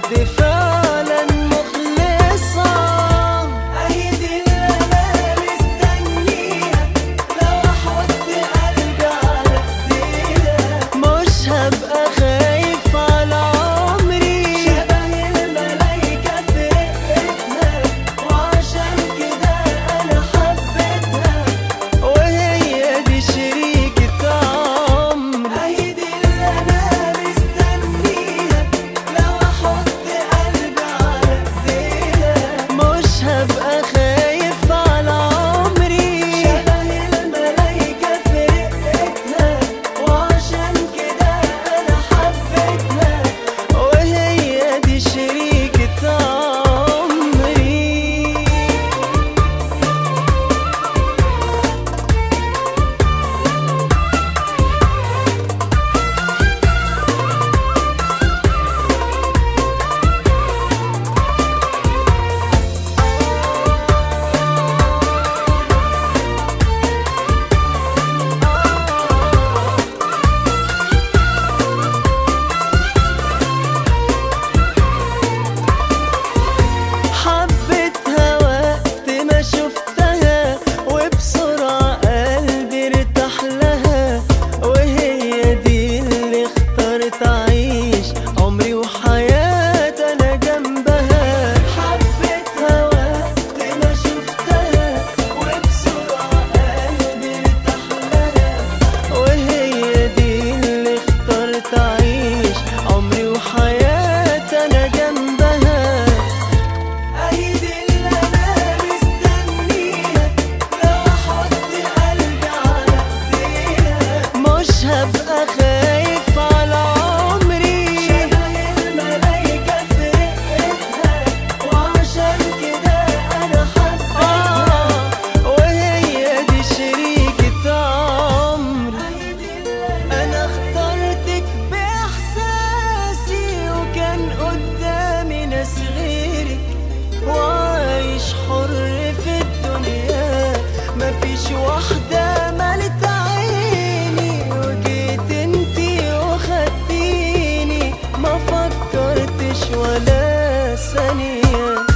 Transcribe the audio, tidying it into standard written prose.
حد فعلا مخلصة. أيدي اللي أنا مستنيها لو أحط قلبي على إيديها، مش هبقى خايف على عمري، شبه الملايكة في رقتها، وعشان كده أنا حبيتها، وهي دي شريكة عمري. أيدي اللي أنا مستنيها لو أحط قلبي على إيديها، مش هبقى خايف على عمري، شبه الملايكة في رقتها، وعشان كده أنا حبيتها، وهي دي شريكة عمري. حبيتها وقت ما شفتها، وبسرعة قلبي ارتاح لها، وهي دي اللي اخترت أعيش عمري وحياتي أنا جنبها. حبيتها وقت ما شفتها، وبسرعة قلبي ارتاح لها، وهي دي اللي اخترت أعيش عمري وحياتي أنا جنبها. أيدي اللي أنا مستنيها لو أحط قلبي على إيديها، مش هبقى خايف على عمري، شبه الملايكة في رقتها، وعشان كده أنا حبيتها، وهي دي شريكة عمري. أنا اخترتك بإحساسي، وكان قدامي ناس غيرك، وعايش حر في الدنيا، مفيش واحدة ملت عيني، وجيت انتي وخدتيني، ما فكرتش ولا ثانية.